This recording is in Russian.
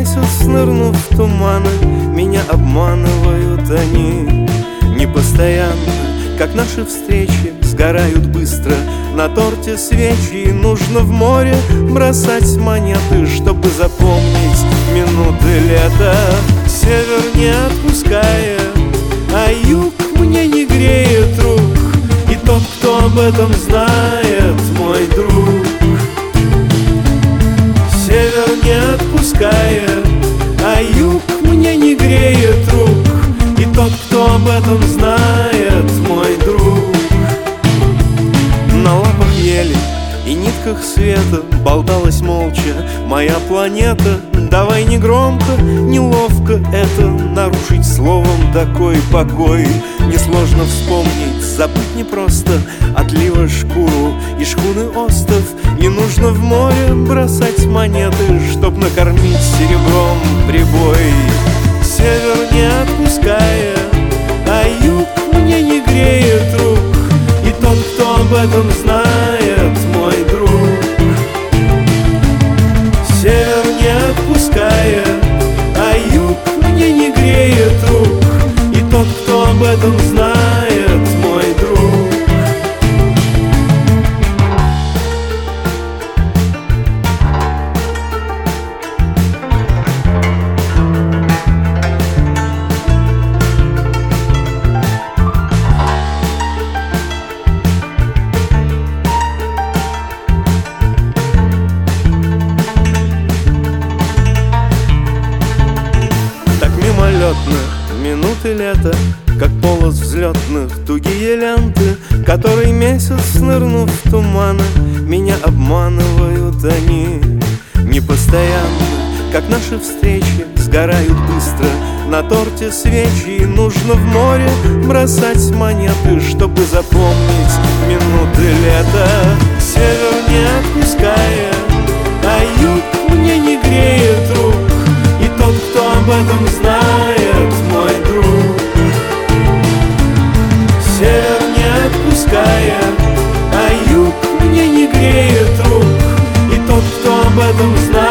месяц, нырнув в туманы, меня обманывают они непостоянно, как наши встречи сгорают быстро. На торте свечи, нужно в море бросать монеты, чтобы запомнить минуты лета. Север не отпуская, а юг мне не греет рук, и тот, кто об этом знает, мой друг. Север не отпуская, а юг мне не греет рук, и тот, кто об этом знает, мой друг. На лапах ели и нитках света болталась молча моя планета. Давай не громко, неловко это нарушить словом такой покой. Несложно вспомнить, забыть непросто отлива шкуру и шхуны остов. Не нужно в море бросать монеты, чтоб накормить серебром прибой. Север не отпуская, а юг мне не греет рук, и тот, кто об этом знает, мой друг. Север не отпуская, а юг мне не греет рук, и тот, кто об этом знает, мой друг. Минуты лета, как полос взлетных, тугие ленты, который месяц, нырнув в туманы, меня обманывают они непостоянно, как наши встречи сгорают быстро. На торте свечи, нужно в море бросать монеты, чтобы запомнить минуты лета. Север не отпуская, а юг мне не греет рук, и тот, кто об этом знает, мой друг. Север не отпуская, а юг мне не греет рук, и тот, кто об этом знает,